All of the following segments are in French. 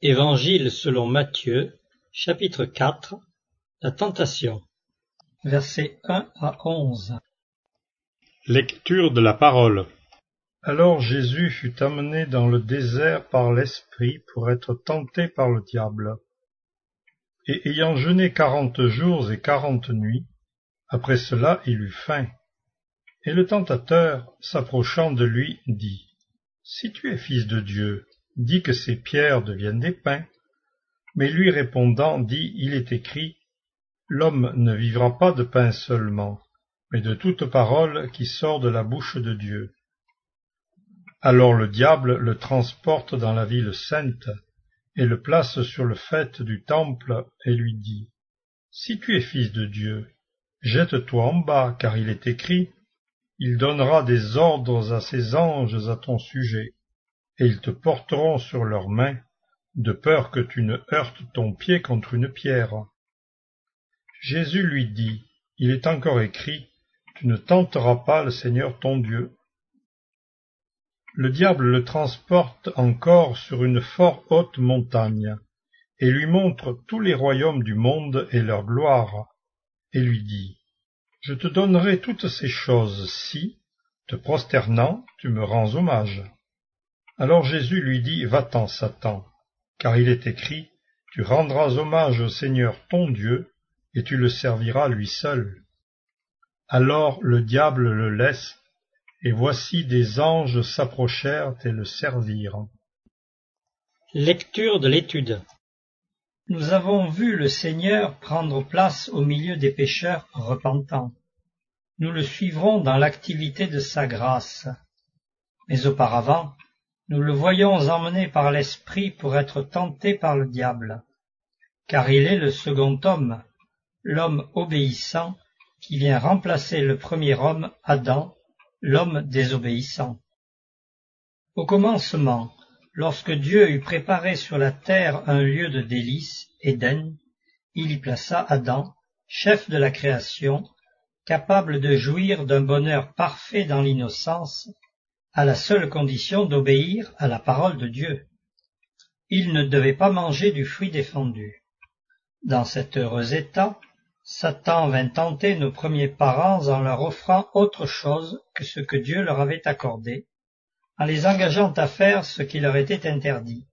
Évangile selon Matthieu, chapitre 4, la tentation. Versets 1 à 11. Lecture de la parole. Alors Jésus fut amené dans le désert par l'Esprit pour être tenté par le diable. Et ayant jeûné 40 jours et 40 nuits, après cela il eut faim. Et le tentateur, s'approchant de lui, dit : Si tu es fils de Dieu, dis que ces pierres deviennent des pains. Mais lui répondant dit : Il est écrit : L'homme ne vivra pas de pain seulement, mais de toute parole qui sort de la bouche de Dieu. Alors le diable le transporte dans la ville sainte, et le place sur le faîte du temple, et lui dit : Si tu es fils de Dieu, jette-toi en bas, car il est écrit : Il donnera des ordres à ses anges à ton sujet, et ils te porteront sur leurs mains, de peur que tu ne heurtes ton pied contre une pierre. Jésus lui dit : Il est encore écrit : Tu ne tenteras pas le Seigneur ton Dieu. Le diable le transporte encore sur une fort haute montagne, et lui montre tous les royaumes du monde et leur gloire, et lui dit : Je te donnerai toutes ces choses si, te prosternant, tu me rends hommage. Alors Jésus lui dit : Va-t'en, Satan, car il est écrit : Tu rendras hommage au Seigneur ton Dieu, et tu le serviras lui seul. Alors le diable le laisse, et voici des anges s'approchèrent et le servirent. Lecture de l'étude. Nous avons vu le Seigneur prendre place au milieu des pécheurs repentants. Nous le suivrons dans l'activité de sa grâce. Mais auparavant, nous le voyons emmené par l'Esprit pour être tenté par le diable, car il est le second homme, l'homme obéissant, qui vient remplacer le premier homme, Adam, l'homme désobéissant. Au commencement, lorsque Dieu eut préparé sur la terre un lieu de délices, Éden, il y plaça Adam, chef de la création, capable de jouir d'un bonheur parfait dans l'innocence, à la seule condition d'obéir à la parole de Dieu. Il ne devait pas manger du fruit défendu. Dans cet heureux état, Satan vint tenter nos premiers parents en leur offrant autre chose que ce que Dieu leur avait accordé, en les engageant à faire ce qui leur était interdit.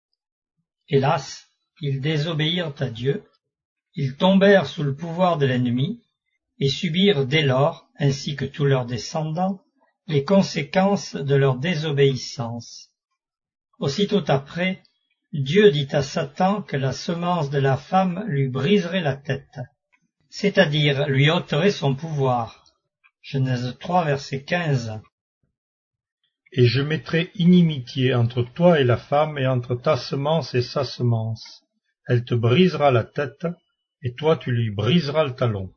Hélas, ils désobéirent à Dieu, ils tombèrent sous le pouvoir de l'ennemi, et subirent dès lors, ainsi que tous leurs descendants, les conséquences de leur désobéissance. Aussitôt après, Dieu dit à Satan que la semence de la femme lui briserait la tête, c'est-à-dire lui ôterait son pouvoir. Genèse 3, verset 15. Et je mettrai inimitié entre toi et la femme, et entre ta semence et sa semence. Elle te brisera la tête, et toi tu lui briseras le talon.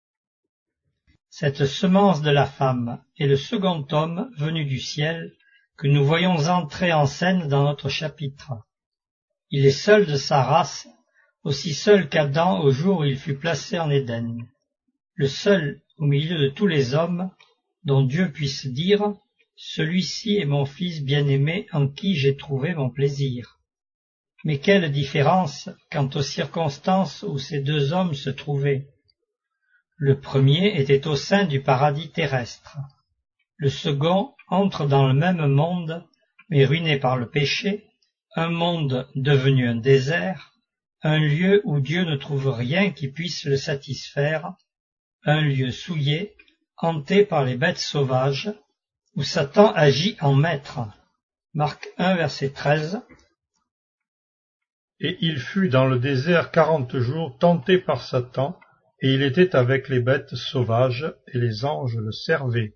Cette semence de la femme est le second homme venu du ciel que nous voyons entrer en scène dans notre chapitre. Il est seul de sa race, aussi seul qu'Adam au jour où il fut placé en Éden, le seul au milieu de tous les hommes dont Dieu puisse dire « Celui-ci est mon fils bien-aimé en qui j'ai trouvé mon plaisir ». Mais quelle différence quant aux circonstances où ces deux hommes se trouvaient. Le premier était au sein du paradis terrestre. Le second entre dans le même monde, mais ruiné par le péché, un monde devenu un désert, un lieu où Dieu ne trouve rien qui puisse le satisfaire, un lieu souillé, hanté par les bêtes sauvages, où Satan agit en maître. Marc 1, verset 13. Et il fut dans le désert 40 jours tenté par Satan, et il était avec les bêtes sauvages, et les anges le servaient.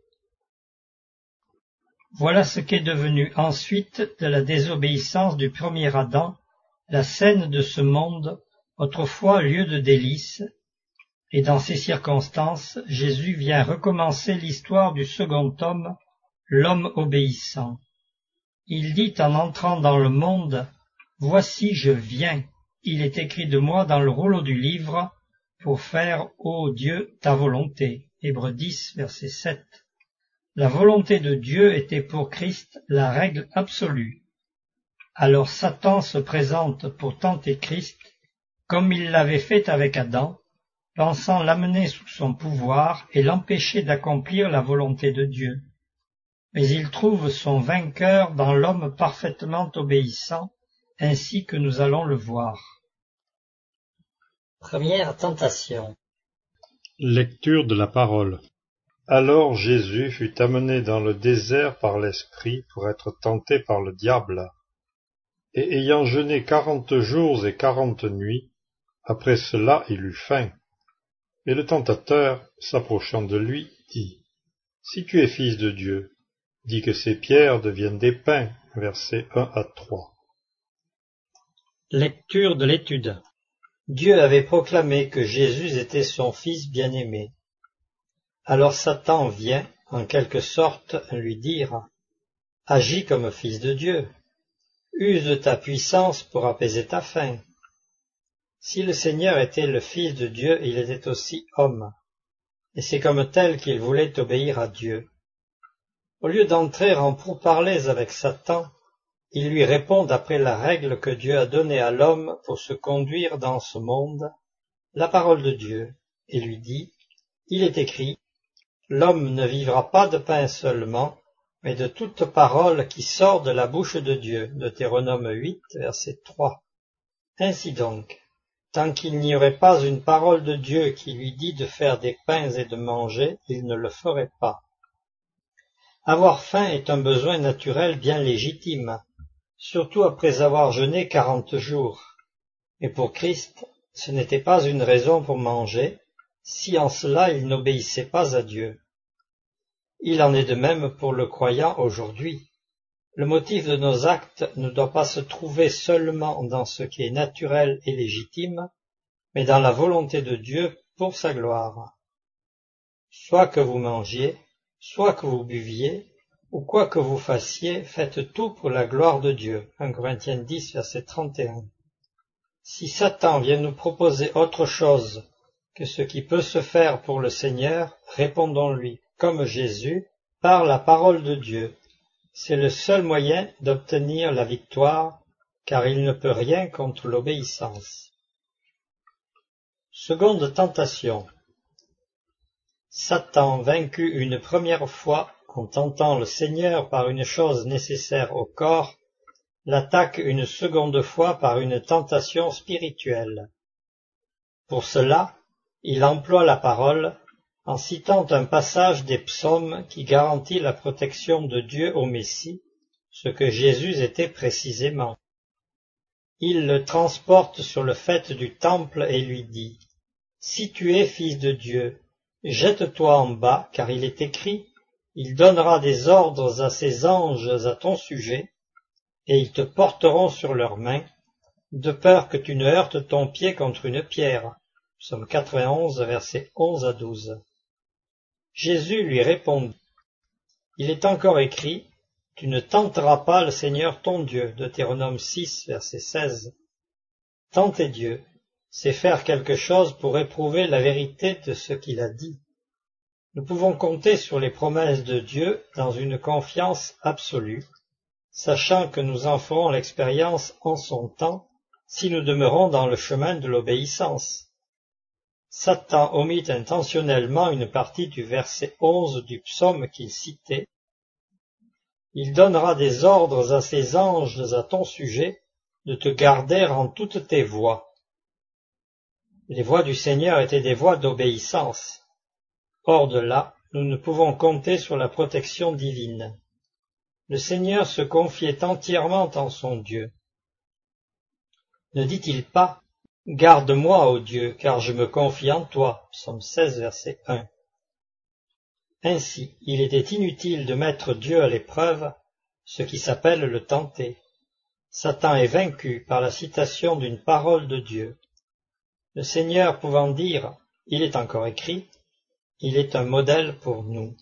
Voilà ce qu'est devenu ensuite de la désobéissance du premier Adam, la scène de ce monde, autrefois lieu de délices, et dans ces circonstances, Jésus vient recommencer l'histoire du second homme, l'homme obéissant. Il dit en entrant dans le monde : « Voici, je viens, il est écrit de moi dans le rouleau du livre, pour faire, ô Dieu, ta volonté. » Hébreux 10, verset 7. La volonté de Dieu était pour Christ la règle absolue. Alors Satan se présente pour tenter Christ, comme il l'avait fait avec Adam, pensant l'amener sous son pouvoir et l'empêcher d'accomplir la volonté de Dieu. Mais il trouve son vainqueur dans l'homme parfaitement obéissant, ainsi que nous allons le voir. Première tentation. Lecture de la parole. Alors Jésus fut amené dans le désert par l'Esprit pour être tenté par le diable. Et ayant jeûné 40 jours et 40 nuits, après cela il eut faim. Et le tentateur, s'approchant de lui, dit, « Si tu es fils de Dieu, dis que ces pierres deviennent des pains. » Versets 1 à 3. Lecture de l'étude. Dieu avait proclamé que Jésus était son Fils bien-aimé. Alors Satan vient, en quelque sorte, lui dire « Agis comme Fils de Dieu, use de ta puissance pour apaiser ta faim. » Si le Seigneur était le Fils de Dieu, il était aussi homme, et c'est comme tel qu'il voulait obéir à Dieu. Au lieu d'entrer en pourparlers avec Satan, il lui répond d'après la règle que Dieu a donnée à l'homme pour se conduire dans ce monde, la parole de Dieu, et lui dit, il est écrit, « L'homme ne vivra pas de pain seulement, mais de toute parole qui sort de la bouche de Dieu. » Deutéronome 8, verset 3. Ainsi donc, tant qu'il n'y aurait pas une parole de Dieu qui lui dit de faire des pains et de manger, il ne le ferait pas. Avoir faim est un besoin naturel bien légitime, surtout après avoir jeûné 40 jours. Mais pour Christ, ce n'était pas une raison pour manger, si en cela il n'obéissait pas à Dieu. Il en est de même pour le croyant aujourd'hui. Le motif de nos actes ne doit pas se trouver seulement dans ce qui est naturel et légitime, mais dans la volonté de Dieu pour sa gloire. Soit que vous mangiez, soit que vous buviez, ou quoi que vous fassiez, faites tout pour la gloire de Dieu. 1 Corinthiens 10, verset 31. Si Satan vient nous proposer autre chose que ce qui peut se faire pour le Seigneur, répondons-lui, comme Jésus, par la parole de Dieu. C'est le seul moyen d'obtenir la victoire, car il ne peut rien contre l'obéissance. Seconde tentation. Satan, vaincu une première fois en tentant le Seigneur par une chose nécessaire au corps, l'attaque une seconde fois par une tentation spirituelle. Pour cela, il emploie la parole en citant un passage des psaumes qui garantit la protection de Dieu au Messie, ce que Jésus était précisément. Il le transporte sur le faîte du temple et lui dit « Si tu es fils de Dieu, jette-toi en bas, car il est écrit, il donnera des ordres à ses anges à ton sujet, et ils te porteront sur leurs mains, de peur que tu ne heurtes ton pied contre une pierre. » Psaume 91, versets 11 à 12. Jésus lui répondit, « Il est encore écrit, tu ne tenteras pas le Seigneur ton Dieu. » Deutéronome 6, verset 16. Tenter Dieu, c'est faire quelque chose pour éprouver la vérité de ce qu'il a dit. Nous pouvons compter sur les promesses de Dieu dans une confiance absolue, sachant que nous en ferons l'expérience en son temps si nous demeurons dans le chemin de l'obéissance. Satan omit intentionnellement une partie du verset 11 du psaume qu'il citait. « Il donnera des ordres à ses anges à ton sujet, de te garder en toutes tes voies. » Les voies du Seigneur étaient des voies d'obéissance. Hors de là, nous ne pouvons compter sur la protection divine. Le Seigneur se confiait entièrement en son Dieu. Ne dit-il pas « Garde-moi, ô Dieu, car je me confie en toi » Psaume 16, verset 1. Ainsi, il était inutile de mettre Dieu à l'épreuve, ce qui s'appelle le tenter. Satan est vaincu par la citation d'une parole de Dieu. Le Seigneur pouvant dire « Il est encore écrit », il est un modèle pour nous.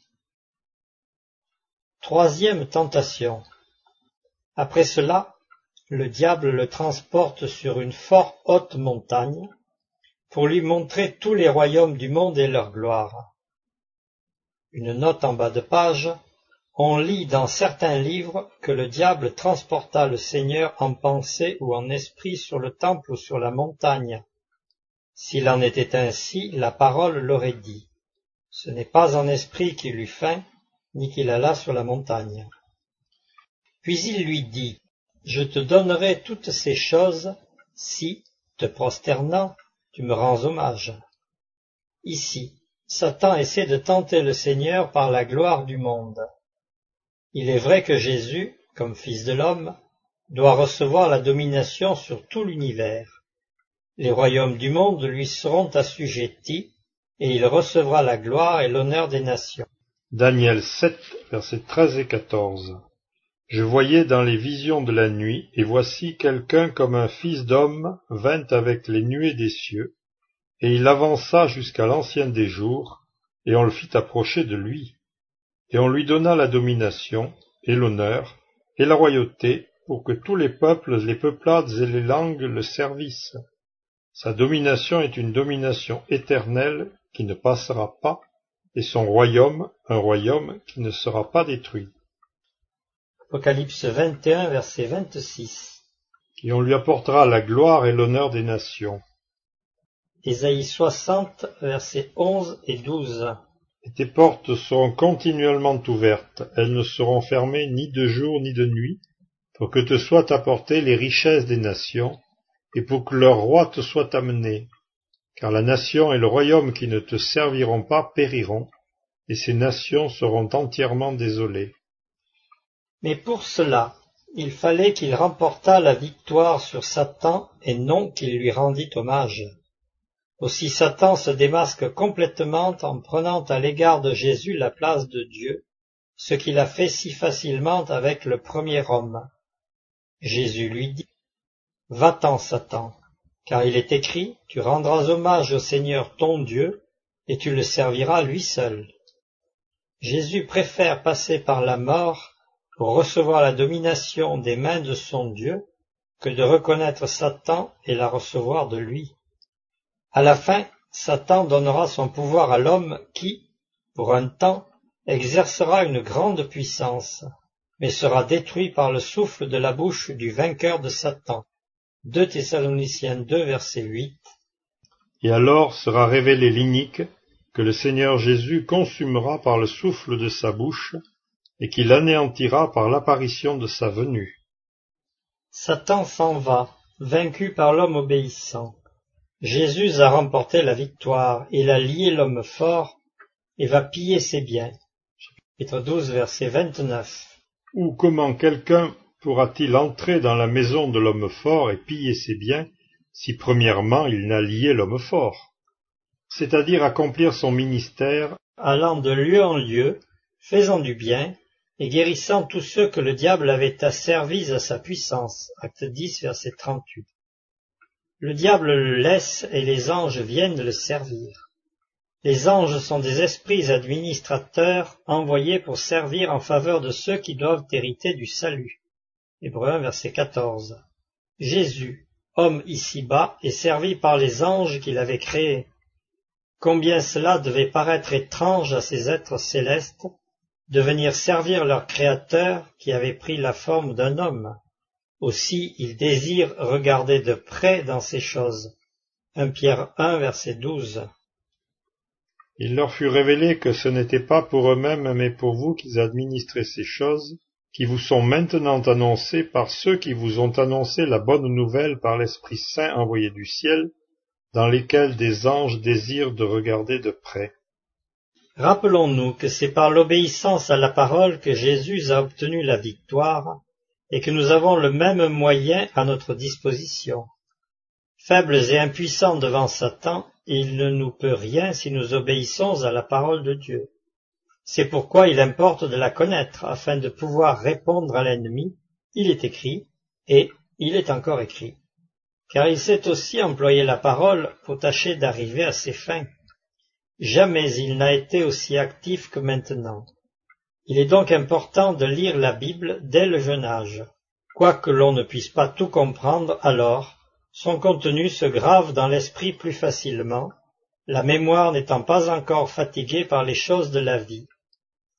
Troisième tentation. Après cela, le diable le transporte sur une fort haute montagne pour lui montrer tous les royaumes du monde et leur gloire. Une note en bas de page, On lit dans certains livres que le diable transporta le Seigneur en pensée ou en esprit sur le temple ou sur la montagne. S'il en était ainsi, la parole l'aurait dit. Ce n'est pas en esprit qu'il eut faim, ni qu'il alla sur la montagne. Puis il lui dit, « Je te donnerai toutes ces choses si, te prosternant, tu me rends hommage. » Ici, Satan essaie de tenter le Seigneur par la gloire du monde. Il est vrai que Jésus, comme Fils de l'homme, doit recevoir la domination sur tout l'univers. Les royaumes du monde lui seront assujettis, et il recevra la gloire et l'honneur des nations. Daniel 7, versets 13 et 14. Je voyais dans les visions de la nuit, et voici quelqu'un comme un fils d'homme vint avec les nuées des cieux, et il avança jusqu'à l'ancien des jours, et on le fit approcher de lui. Et on lui donna la domination, et l'honneur, et la royauté, pour que tous les peuples, les peuplades et les langues le servissent. Sa domination est une domination éternelle qui ne passera pas, et son royaume, un royaume qui ne sera pas détruit. Apocalypse 21, verset 26. Et on lui apportera la gloire et l'honneur des nations. Ésaïe 60, versets 11 et 12. Et tes portes seront continuellement ouvertes, elles ne seront fermées ni de jour ni de nuit, pour que te soient apportées les richesses des nations, et pour que leur roi te soit amené. Car la nation et le royaume qui ne te serviront pas périront, et ces nations seront entièrement désolées. Mais pour cela, il fallait qu'il remportât la victoire sur Satan et non qu'il lui rendît hommage. Aussi Satan se démasque complètement en prenant à l'égard de Jésus la place de Dieu, ce qu'il a fait si facilement avec le premier homme. Jésus lui dit, « Va-t'en, Satan, car il est écrit, tu rendras hommage au Seigneur ton Dieu, et tu le serviras lui seul. » Jésus préfère passer par la mort pour recevoir la domination des mains de son Dieu que de reconnaître Satan et la recevoir de lui. À la fin, Satan donnera son pouvoir à l'homme qui, pour un temps, exercera une grande puissance, mais sera détruit par le souffle de la bouche du vainqueur de Satan. 2 Thessaloniciens 2, verset 8. Et alors sera révélé l'inique que le Seigneur Jésus consumera par le souffle de sa bouche, et qu'il anéantira par l'apparition de sa venue. Satan s'en va, vaincu par l'homme obéissant. Jésus a remporté la victoire, il a lié l'homme fort et va piller ses biens. Chapitre 12, verset 29. Ou comment quelqu'un pourra-t-il entrer dans la maison de l'homme fort et piller ses biens, si premièrement il n'a lié l'homme fort, c'est-à-dire accomplir son ministère, allant de lieu en lieu, faisant du bien, et guérissant tous ceux que le diable avait asservis à sa puissance. Acte 10, verset 38. Le diable le laisse et les anges viennent le servir. Les anges sont des esprits administrateurs envoyés pour servir en faveur de ceux qui doivent hériter du salut. Hébreux 1, verset 14. Jésus, homme ici-bas, est servi par les anges qu'il avait créés. Combien cela devait paraître étrange à ces êtres célestes de venir servir leur Créateur qui avait pris la forme d'un homme. Aussi, ils désirent regarder de près dans ces choses. 1 Pierre 1, verset 12. Il leur fut révélé que ce n'était pas pour eux-mêmes, mais pour vous qu'ils administraient ces choses, qui vous sont maintenant annoncées par ceux qui vous ont annoncé la bonne nouvelle par l'Esprit Saint envoyé du ciel, dans lesquels des anges désirent de regarder de près. Rappelons-nous que c'est par l'obéissance à la parole que Jésus a obtenu la victoire, et que nous avons le même moyen à notre disposition. Faibles et impuissants devant Satan, il ne nous peut rien si nous obéissons à la parole de Dieu. C'est pourquoi il importe de la connaître, afin de pouvoir répondre à l'ennemi. Il est écrit, et il est encore écrit. Car il sait aussi employer la parole pour tâcher d'arriver à ses fins. Jamais il n'a été aussi actif que maintenant. Il est donc important de lire la Bible dès le jeune âge. Quoique l'on ne puisse pas tout comprendre alors, son contenu se grave dans l'esprit plus facilement, la mémoire n'étant pas encore fatiguée par les choses de la vie.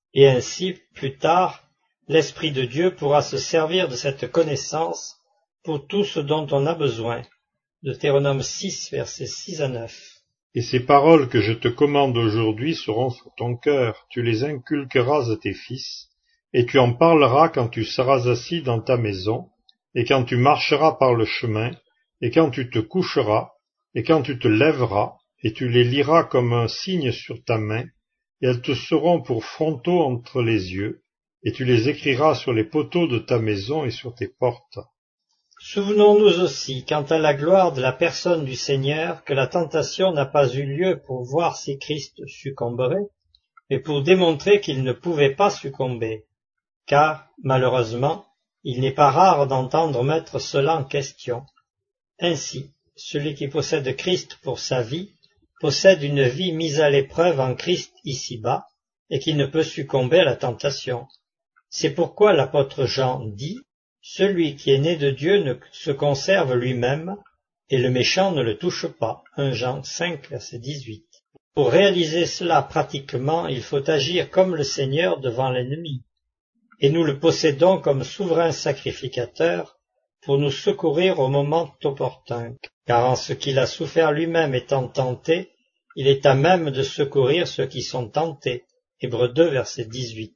et ainsi, plus tard, l'Esprit de Dieu pourra se servir de cette connaissance pour tout ce dont on a besoin. Deutéronome 6, versets 6 à 9. Et ces paroles que je te commande aujourd'hui seront sur ton cœur, tu les inculqueras à tes fils, et tu en parleras quand tu seras assis dans ta maison, et quand tu marcheras par le chemin, et quand tu te coucheras, et quand tu te lèveras, et tu les liras comme un signe sur ta main, et elles te seront pour frontaux entre les yeux, et tu les écriras sur les poteaux de ta maison et sur tes portes. Souvenons-nous aussi, quant à la gloire de la personne du Seigneur, que la tentation n'a pas eu lieu pour voir si Christ succomberait, mais pour démontrer qu'il ne pouvait pas succomber, car, malheureusement, il n'est pas rare d'entendre mettre cela en question. Ainsi, celui qui possède Christ pour sa vie, possède une vie mise à l'épreuve en Christ ici-bas, et qui ne peut succomber à la tentation. C'est pourquoi l'apôtre Jean dit « Celui qui est né de Dieu ne se conserve lui-même, et le méchant ne le touche pas. » 1 Jean 5, verset 18. Pour réaliser cela pratiquement, il faut agir comme le Seigneur devant l'ennemi, et nous le possédons comme souverain sacrificateur pour nous secourir au moment opportun, car en ce qu'il a souffert lui-même étant tenté, il est à même de secourir ceux qui sont tentés. Hébreux 2, verset 18.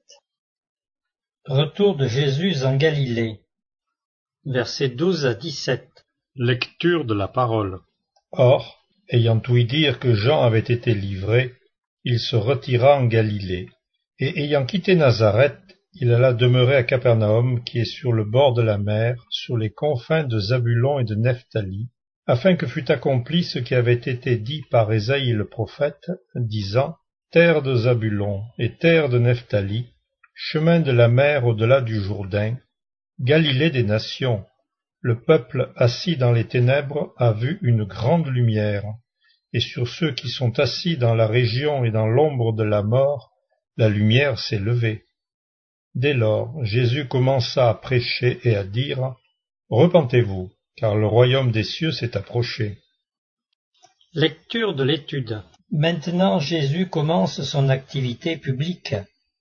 Retour de Jésus en Galilée. Versets 12 à 17. Lecture de la parole. Or, ayant ouï dire que Jean avait été livré, il se retira en Galilée, et ayant quitté Nazareth, il alla demeurer à Capernaum, qui est sur le bord de la mer, sur les confins de Zabulon et de Nephtali, afin que fût accompli ce qui avait été dit par Ésaïe le prophète, disant « Terre de Zabulon et terre de Nephtali, chemin de la mer au-delà du Jourdain, Galilée des nations, le peuple assis dans les ténèbres a vu une grande lumière, et sur ceux qui sont assis dans la région et dans l'ombre de la mort, la lumière s'est levée. » Dès lors, Jésus commença à prêcher et à dire « Repentez-vous, car le royaume des cieux s'est approché. » Lecture de l'étude. Maintenant Jésus commence son activité publique.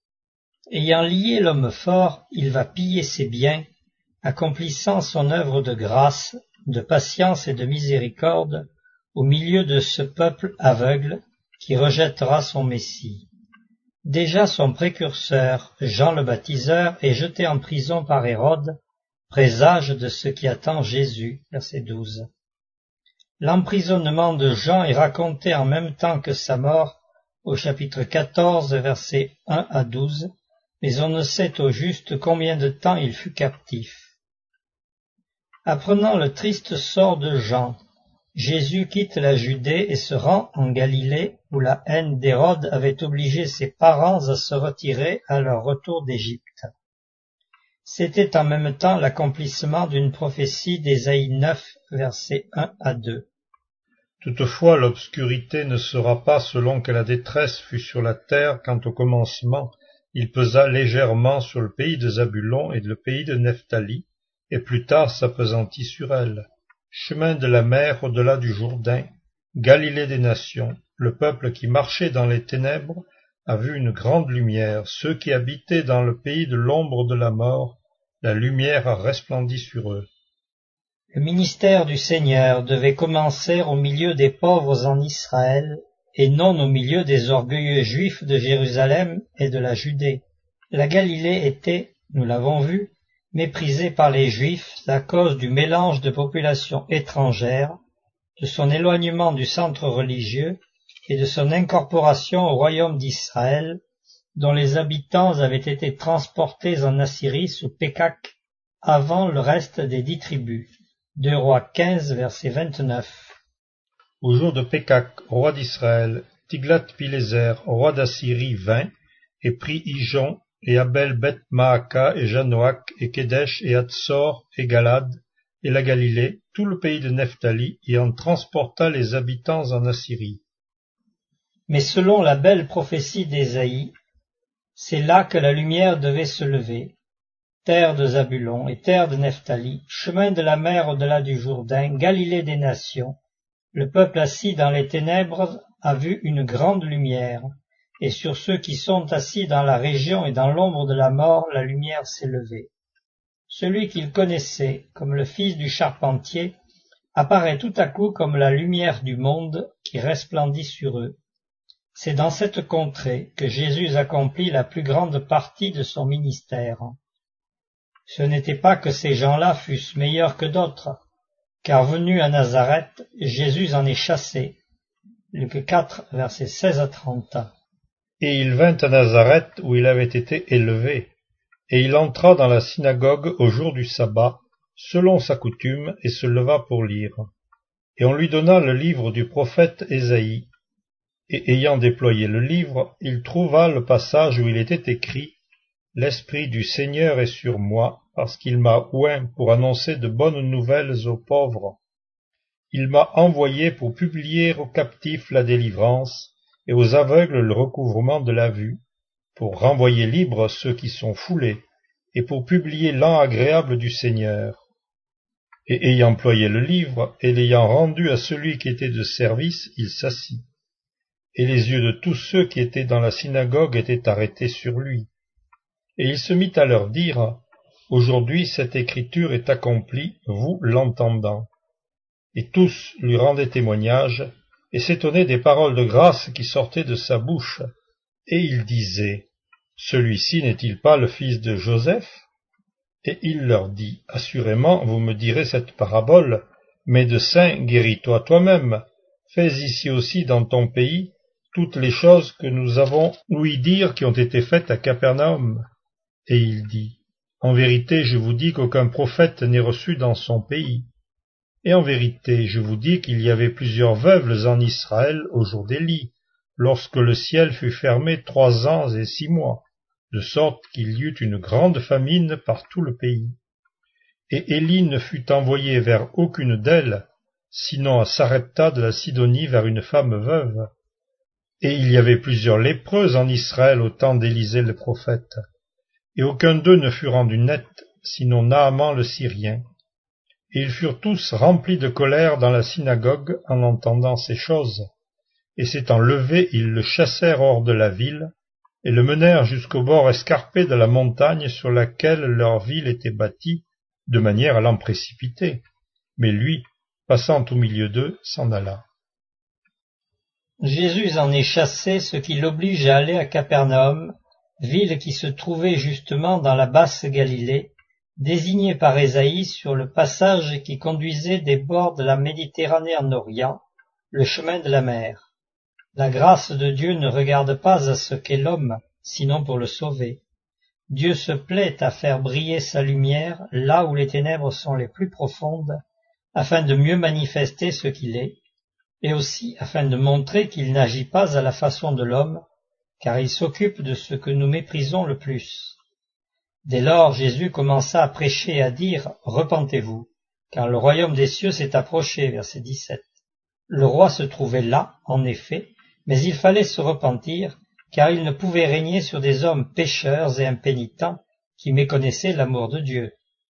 Ayant lié l'homme fort, il va piller ses biens, accomplissant son œuvre de grâce, de patience et de miséricorde au milieu de ce peuple aveugle qui rejettera son Messie. Déjà son précurseur, Jean le baptiseur, est jeté en prison par Hérode, présage de ce qui attend Jésus. Verset 12. L'emprisonnement de Jean est raconté en même temps que sa mort au chapitre 14, versets 1 à 12, mais on ne sait au juste combien de temps il fut captif. Apprenant le triste sort de Jean, Jésus quitte la Judée et se rend en Galilée, où la haine d'Hérode avait obligé ses parents à se retirer à leur retour d'Égypte. C'était en même temps l'accomplissement d'une prophétie d'Ésaïe 9, versets 1 à 2. Toutefois, l'obscurité ne sera pas selon que la détresse fut sur la terre quand au commencement il pesa légèrement sur le pays de Zabulon et le pays de Nephtali, et plus tard s'appesantit sur elle. Chemin de la mer au-delà du Jourdain, Galilée des nations, le peuple qui marchait dans les ténèbres a vu une grande lumière, ceux qui habitaient dans le pays de l'ombre de la mort, la lumière a resplendi sur eux. Le ministère du Seigneur devait commencer au milieu des pauvres en Israël, et non au milieu des orgueilleux juifs de Jérusalem et de la Judée. La Galilée était, nous l'avons vu, méprisée par les Juifs à cause du mélange de populations étrangères, de son éloignement du centre religieux et de son incorporation au royaume d'Israël, dont les habitants avaient été transportés en Assyrie sous Pékak avant le reste des 10 tribus. 2 Rois 15, verset 29. Au jour de Pékak, roi d'Israël, Tiglath-Pileser, roi d'Assyrie, vint et prit Ijon et Abel-Beth-Maaka et Janoach et Kédesh et Hatzor et Galad et la Galilée, tout le pays de Nephtali, et en transporta les habitants en Assyrie. Mais selon la belle prophétie d'Ésaïe, c'est là que la lumière devait se lever, terre de Zabulon et terre de Nephtali, chemin de la mer au-delà du Jourdain, Galilée des nations. Le peuple assis dans les ténèbres a vu une grande lumière, et sur ceux qui sont assis dans la région et dans l'ombre de la mort, la lumière s'est levée. Celui qu'ils connaissaient comme le fils du charpentier apparaît tout à coup comme la lumière du monde qui resplendit sur eux. C'est dans cette contrée que Jésus accomplit la plus grande partie de son ministère. Ce n'était pas que ces gens-là fussent meilleurs que d'autres, car venu à Nazareth, Jésus en est chassé. Luc 4, versets 16 à 30. Et il vint à Nazareth où il avait été élevé, et il entra dans la synagogue au jour du sabbat, selon sa coutume, et se leva pour lire. Et on lui donna le livre du prophète Ésaïe. Et ayant déployé le livre, il trouva le passage où il était écrit « L'Esprit du Seigneur est sur moi, parce qu'il m'a oint pour annoncer de bonnes nouvelles aux pauvres. Il m'a envoyé pour publier aux captifs la délivrance, et aux aveugles le recouvrement de la vue, pour renvoyer libres ceux qui sont foulés, et pour publier l'an agréable du Seigneur. » Et ayant ployé le livre, et l'ayant rendu à celui qui était de service, il s'assit. Et les yeux de tous ceux qui étaient dans la synagogue étaient arrêtés sur lui. Et il se mit à leur dire, « Aujourd'hui cette écriture est accomplie, vous l'entendant. » Et tous lui rendaient témoignage, et s'étonnaient des paroles de grâce qui sortaient de sa bouche. Et il disait, « Celui-ci n'est-il pas le fils de Joseph ?» Et il leur dit, « Assurément, vous me direz cette parabole, Médecin, guéris-toi toi-même. Fais ici aussi dans ton pays toutes les choses que nous avons ouï dire qui ont été faites à Capernaum. » Et il dit, « En vérité, je vous dis qu'aucun prophète n'est reçu dans son pays. Et en vérité, je vous dis qu'il y avait plusieurs veuves en Israël au jour d'Élie, lorsque le ciel fut fermé 3 ans et 6 mois, de sorte qu'il y eut une grande famine par tout le pays. Et Élie ne fut envoyé vers aucune d'elles, sinon à Sarepta de la Sidonie vers une femme veuve. Et il y avait plusieurs lépreux en Israël au temps d'Élisée le prophète, et aucun d'eux ne fut rendu net, sinon Naaman le Syrien. Et ils furent tous remplis de colère dans la synagogue en entendant ces choses, et s'étant levés, ils le chassèrent hors de la ville, et le menèrent jusqu'au bord escarpé de la montagne sur laquelle leur ville était bâtie, de manière à l'en précipiter. Mais lui, passant au milieu d'eux, s'en alla. Jésus en est chassé, ce qui l'oblige à aller à Capernaum, ville qui se trouvait justement dans la basse Galilée, désignée par Ésaïe sur le passage qui conduisait des bords de la Méditerranée en Orient, le chemin de la mer. La grâce de Dieu ne regarde pas à ce qu'est l'homme, sinon pour le sauver. Dieu se plaît à faire briller sa lumière là où les ténèbres sont les plus profondes, afin de mieux manifester ce qu'il est, et aussi afin de montrer qu'il n'agit pas à la façon de l'homme, car il s'occupe de ce que nous méprisons le plus. Dès lors, Jésus commença à prêcher et à dire « Repentez-vous, car le royaume des cieux s'est approché » verset 17. Le roi se trouvait là, en effet, mais il fallait se repentir, car il ne pouvait régner sur des hommes pécheurs et impénitents qui méconnaissaient l'amour de Dieu.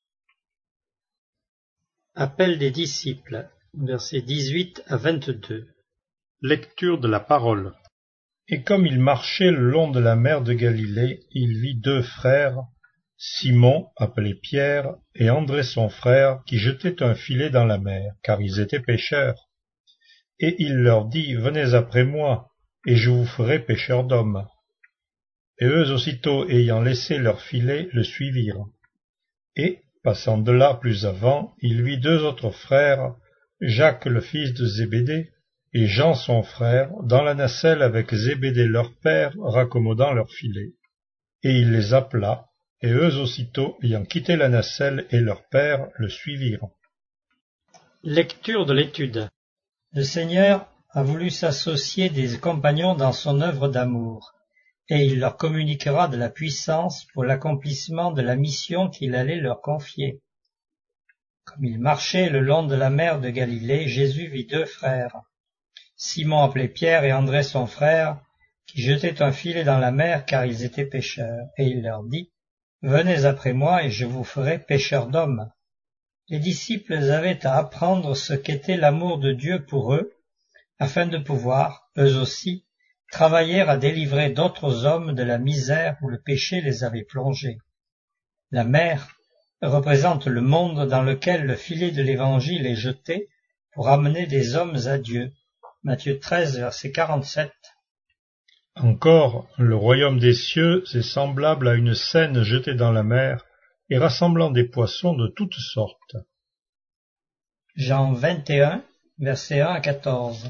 Appel des disciples, versets 18 à 22. Lecture de la parole. Et comme il marchait le long de la mer de Galilée, il vit 2 frères, Simon, appelé Pierre, et André son frère, qui jetaient un filet dans la mer, car ils étaient pêcheurs. Et il leur dit, « Venez après moi, et je vous ferai pêcheurs d'hommes. » Et eux aussitôt, ayant laissé leur filet, le suivirent. Et, passant de là plus avant, il vit 2 autres frères, Jacques le fils de Zébédée, et Jean son frère, dans la nacelle avec Zébédée leur père, raccommodant leur filet. Et il les appela, et eux aussitôt, ayant quitté la nacelle et leur père, le suivirent. Lecture de l'étude. Le Seigneur a voulu s'associer des compagnons dans son œuvre d'amour, et il leur communiquera de la puissance pour l'accomplissement de la mission qu'il allait leur confier. Comme il marchait le long de la mer de Galilée, Jésus vit 2 frères, Simon appelé Pierre et André son frère, qui jetaient un filet dans la mer car ils étaient pêcheurs, et il leur dit, « Venez après moi et je vous ferai pêcheurs d'hommes. » Les disciples avaient à apprendre ce qu'était l'amour de Dieu pour eux, afin de pouvoir, eux aussi, travaillèrent à délivrer d'autres hommes de la misère où le péché les avait plongés. La mer représente le monde dans lequel le filet de l'Évangile est jeté pour amener des hommes à Dieu. Matthieu 13, verset 47. Encore, le royaume des cieux est semblable à une seine jetée dans la mer et rassemblant des poissons de toutes sortes. Jean 21, versets 1 à 14.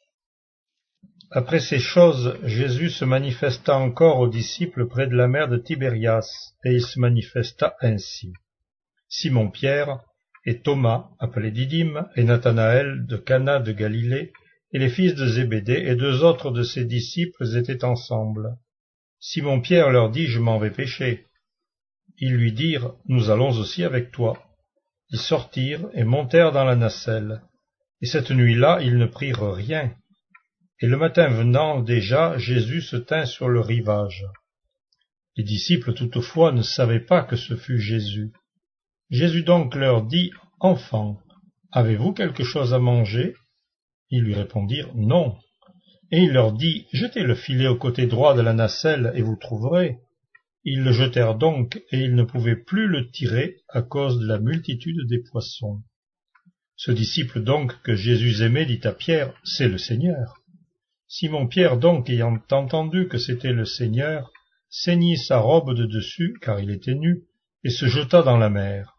Après ces choses, Jésus se manifesta encore aux disciples près de la mer de Tibérias, et il se manifesta ainsi. Simon-Pierre, et Thomas, appelé Didyme, et Nathanaël de Cana de Galilée, et les fils de Zébédée, et 2 autres de ses disciples étaient ensemble. Simon-Pierre leur dit, « Je m'en vais pêcher. » Ils lui dirent, « Nous allons aussi avec toi. » Ils sortirent et montèrent dans la nacelle. Et cette nuit-là, ils ne prirent rien. Et le matin venant déjà, Jésus se tint sur le rivage. Les disciples toutefois ne savaient pas que ce fût Jésus. Jésus donc leur dit, « Enfants, avez-vous quelque chose à manger ?» Ils lui répondirent, « Non. » Et il leur dit, « Jetez le filet au côté droit de la nacelle, et vous trouverez. » Ils le jetèrent donc, et ils ne pouvaient plus le tirer à cause de la multitude des poissons. Ce disciple donc que Jésus aimait dit à Pierre, « C'est le Seigneur. » Simon-Pierre donc, ayant entendu que c'était le Seigneur, ceignit sa robe de dessus, car il était nu, et se jeta dans la mer.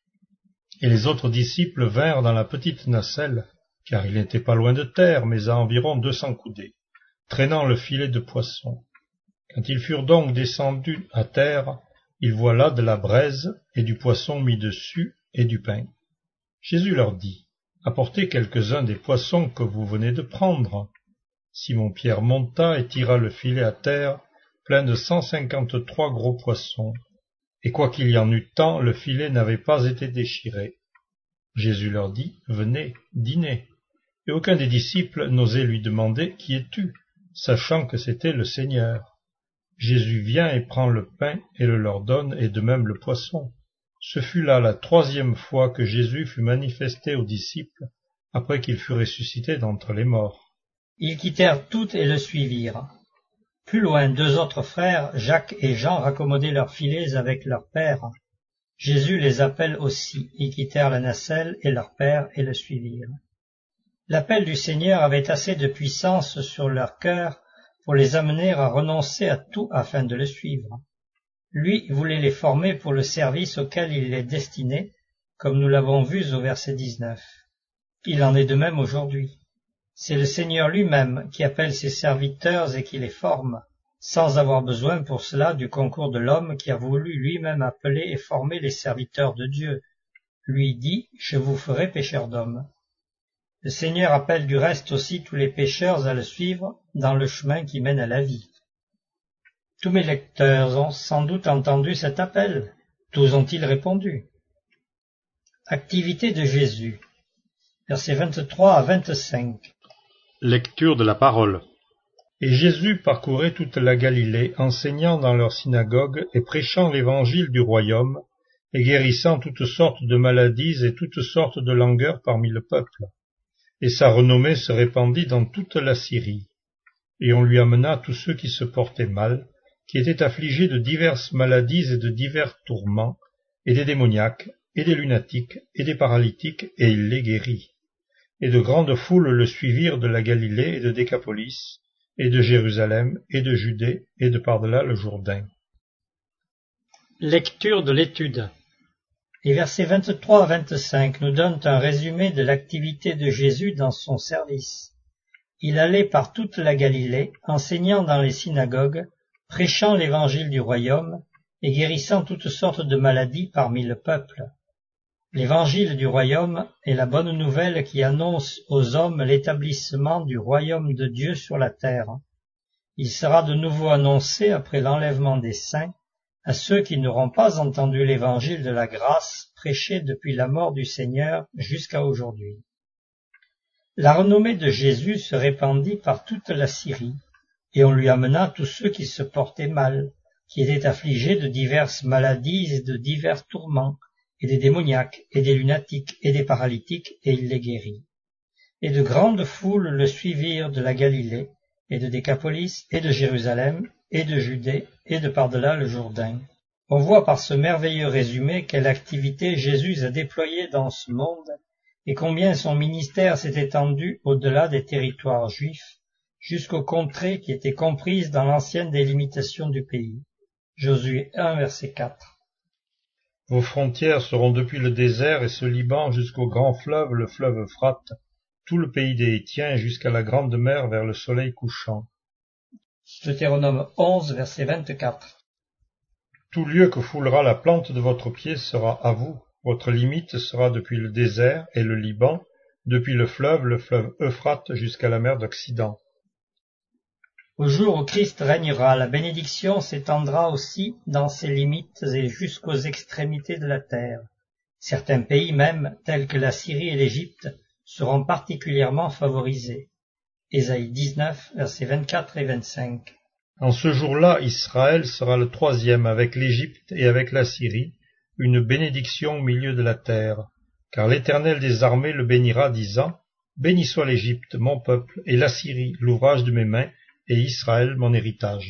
Et les autres disciples vinrent dans la petite nacelle, car il n'était pas loin de terre, mais à environ 200 coudées, traînant le filet de poisson. Quand ils furent donc descendus à terre, ils voient là de la braise et du poisson mis dessus et du pain. Jésus leur dit, « Apportez quelques-uns des poissons que vous venez de prendre. » Simon-Pierre monta et tira le filet à terre, plein de 153 gros poissons. Et quoiqu'il y en eût tant, le filet n'avait pas été déchiré. Jésus leur dit, « Venez, dînez. » Et aucun des disciples n'osait lui demander, « Qui es-tu ?» sachant que c'était le Seigneur. Jésus vient et prend le pain et le leur donne, et de même le poisson. Ce fut là la 3e fois que Jésus fut manifesté aux disciples, après qu'il fut ressuscité d'entre les morts. Ils quittèrent toutes et le suivirent. Plus loin, 2 autres frères, Jacques et Jean, raccommodaient leurs filets avec leur père. Jésus les appelle aussi. Ils quittèrent la nacelle et leur père et le suivirent. L'appel du Seigneur avait assez de puissance sur leur cœur pour les amener à renoncer à tout afin de le suivre. Lui voulait les former pour le service auquel il les destinait, comme nous l'avons vu au verset 19. Il en est de même aujourd'hui. C'est le Seigneur lui-même qui appelle ses serviteurs et qui les forme, sans avoir besoin pour cela du concours de l'homme qui a voulu lui-même appeler et former les serviteurs de Dieu. Lui dit, « Je vous ferai pécheurs d'hommes. » Le Seigneur appelle du reste aussi tous les pécheurs à le suivre dans le chemin qui mène à la vie. Tous mes lecteurs ont sans doute entendu cet appel. Tous ont-ils répondu? Activité de Jésus. Versets 23 à 25. Lecture de la parole. Et Jésus parcourait toute la Galilée, enseignant dans leurs synagogues et prêchant l'évangile du royaume, et guérissant toutes sortes de maladies et toutes sortes de langueurs parmi le peuple. Et sa renommée se répandit dans toute la Syrie. Et on lui amena tous ceux qui se portaient mal, qui étaient affligés de diverses maladies et de divers tourments, et des démoniaques, et des lunatiques, et des paralytiques, et il les guérit. Et de grandes foules le suivirent de la Galilée et de Décapolis, et de Jérusalem, et de Judée, et de par-delà le Jourdain. Lecture de l'étude. Les versets 23 à 25 nous donnent un résumé de l'activité de Jésus dans son service. Il allait par toute la Galilée, enseignant dans les synagogues, prêchant l'évangile du royaume et guérissant toutes sortes de maladies parmi le peuple. L'évangile du royaume est la bonne nouvelle qui annonce aux hommes l'établissement du royaume de Dieu sur la terre. Il sera de nouveau annoncé après l'enlèvement des saints à ceux qui n'auront pas entendu l'évangile de la grâce prêché depuis la mort du Seigneur jusqu'à aujourd'hui. La renommée de Jésus se répandit par toute la Syrie, et on lui amena tous ceux qui se portaient mal, qui étaient affligés de diverses maladies et de divers tourments, et des démoniaques, et des lunatiques, et des paralytiques, et il les guérit. Et de grandes foules le suivirent de la Galilée, et de Décapolis, et de Jérusalem, et de Judée, et de par-delà le Jourdain. On voit par ce merveilleux résumé quelle activité Jésus a déployée dans ce monde, et combien son ministère s'est étendu au-delà des territoires juifs, jusqu'aux contrées qui étaient comprises dans l'ancienne délimitation du pays. Josué 1, verset 4. Vos frontières seront depuis le désert et ce Liban jusqu'au grand fleuve, le fleuve Euphrate, tout le pays des Hétiens jusqu'à la grande mer vers le soleil couchant. Deutéronome 11, verset 24. Tout lieu que foulera la plante de votre pied sera à vous. Votre limite sera depuis le désert et le Liban, depuis le fleuve Euphrate jusqu'à la mer d'Occident. Au jour où Christ régnera, la bénédiction s'étendra aussi dans ses limites et jusqu'aux extrémités de la terre. Certains pays même, tels que la Syrie et l'Égypte, seront particulièrement favorisés. Ésaïe 19, versets 24 et 25. En ce jour-là, Israël sera le troisième avec l'Égypte et avec la Syrie, une bénédiction au milieu de la terre. Car l'Éternel des armées le bénira, disant, « Béni soit l'Égypte, mon peuple, et la Syrie, l'ouvrage de mes mains, et Israël, mon héritage. »